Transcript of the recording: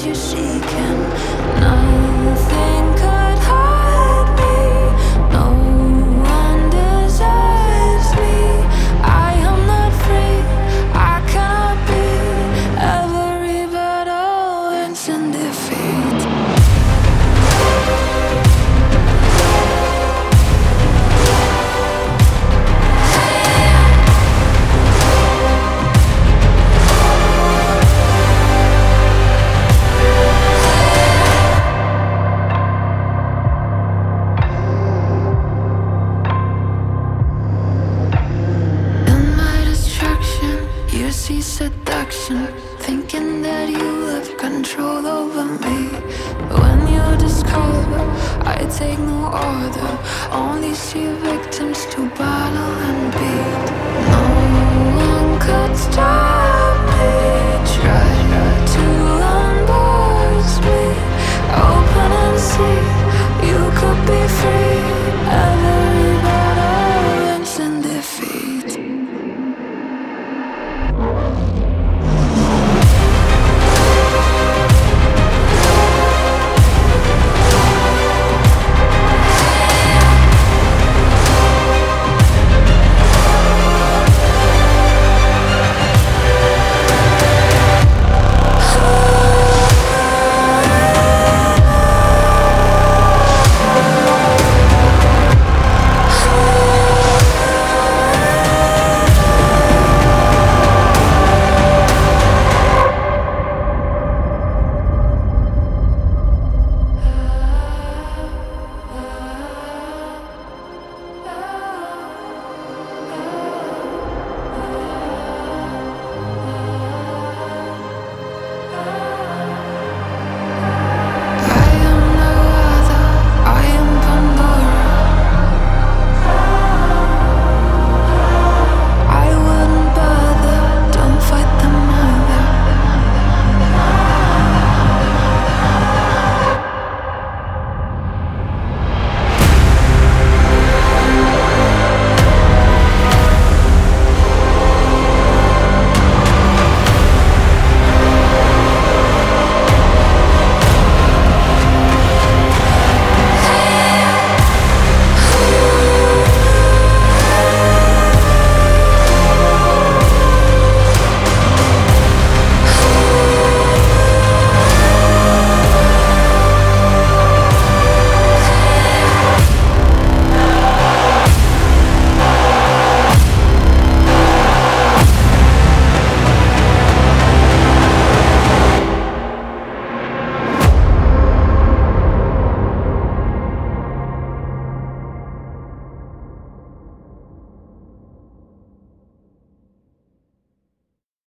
you're seeking. Nothing could hide me. No one deserves me. I am not free. I cannot be. Every battle ends in defeat. You see seduction, thinking that you have control over me. When you discover I take no order, only see victims to battle and beat. No one could stop